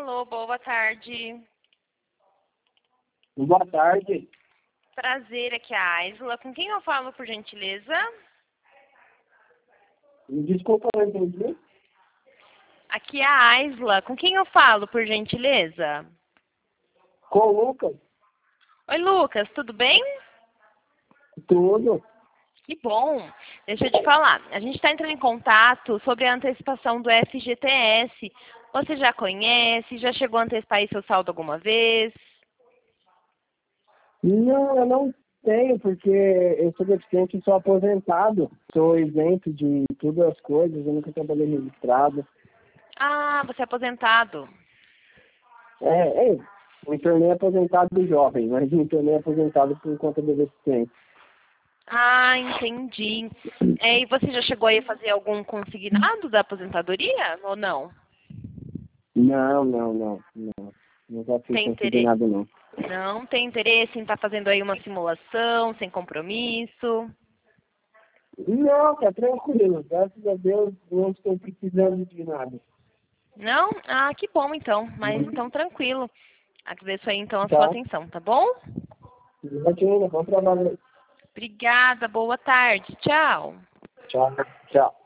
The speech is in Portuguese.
Alô, boa tarde. Boa tarde. Prazer, aqui é a Aisla. Com quem eu falo, por gentileza? Desculpa, não entendi. Aqui é a Aisla. Com quem eu falo, por gentileza? Com o Lucas. Oi, Lucas, tudo bem? Tudo. Que bom. Deixa eu te falar. A gente está entrando em contato sobre a antecipação do FGTS. Você já conhece? Já chegou a antecipar aí seu saldo alguma vez? Não, eu não tenho, porque eu sou deficiente e sou aposentado. Sou isento de todas as coisas, eu nunca trabalhei registrado. Ah, você é aposentado. Me tornei aposentado jovem, mas me tornei aposentado por conta da deficiência. Ah, entendi. E você já chegou aí a fazer algum consignado da aposentadoria ou não? Não. Nunca fiz Tem interesse? consignado, não. Não tem interesse em estar fazendo aí uma simulação, sem compromisso? Não, tá tranquilo. Graças a Deus, não estou precisando de nada. Não? Ah, que bom então. Mas então tranquilo. Agradeço aí então a sua Tá? atenção, tá bom? Bom trabalho. Obrigada, boa tarde. Tchau. Tchau. Tchau.